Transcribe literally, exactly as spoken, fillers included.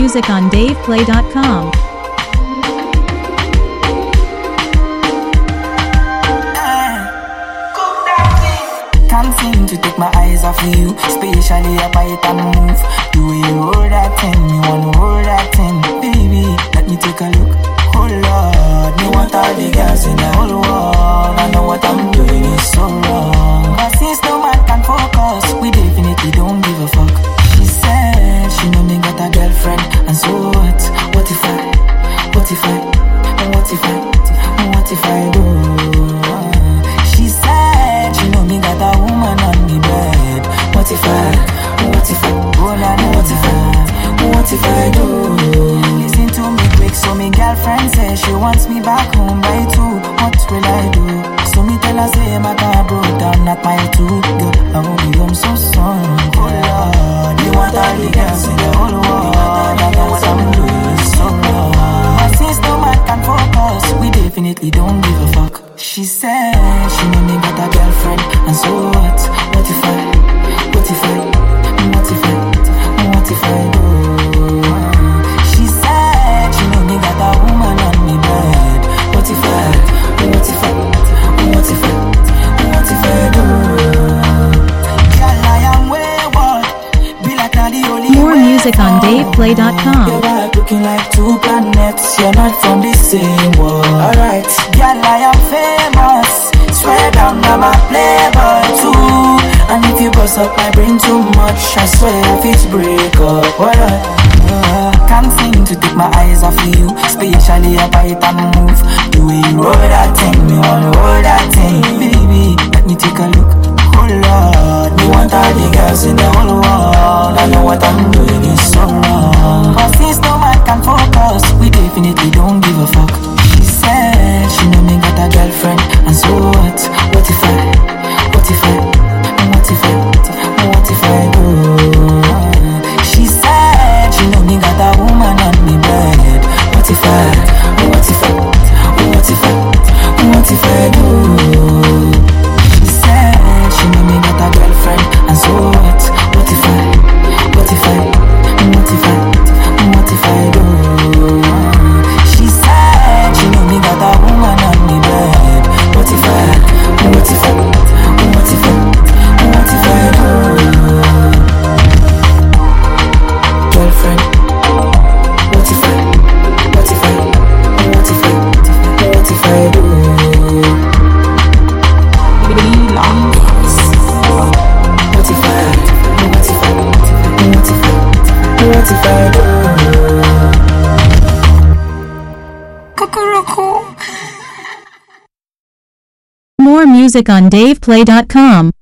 music on dave play dot com. Can't seem to take my eyes off of you, especially a bite and move. The way you hold that thing, me wanna hold that thing. Baby, let me take a look. Oh Lord, me want all the girls in the whole world. I know what I'm doing is so wrong, but since no man can focus, we definitely don't give a fuck. She said she know me got a girlfriend, and so what? What if I? What if I? What if I? What if I do? She said she know me got a woman on me bed. What if I? What if I? Oh la la, what if I? What if I do? Listen to me quick, so me girlfriend says she wants me back home by two. What will I do? So me tell her say my car broke down, not my two. Girl, I won't be home so soon. Oh Lord, you want all the girls in the whole world. I know what I'm doing is so wrong, but since no man can focus, we definitely don't give a fuck. She said she know me got a girlfriend, and so what? What if I? What if I? What if I? What if I do? She said she know me got a woman on me bed. What if I? What if I? What if I? What if I do? Girl, I am wayward. Be like not the only More music on dave play dot com. Your vibe looking like two planets. You're not from the same world. Alright, girl, I am famous. Swear down, I'm a playboy too. And if you bust up my brain too much, I swear if it's break up. What uh, can't seem to take my eyes off of you, especially a bite and move. The way you roll that thing, me wanna hold that thing. Baby, let me take a look. Oh Lord, me want all the girls in the whole world. I know what I'm doing is so wrong, but since no man can focus, we definitely don't give a fuck. She said she know me got a girlfriend, and so what? What if I? What if I? What if I? What if I do? She said she know me got a woman on me bed. What if I? What if I? What if I? What if I do? She said she know me got a girlfriend, and so what? What if I? What if I? What if I? What if I do? She said she know me got a woman on me bed. What if I? What if I? What if I? What if I do? Girlfriend. What if I? What if I? What if I? What if I do? What if I? What if I? What if I? What if I do? More music on dave play dot com.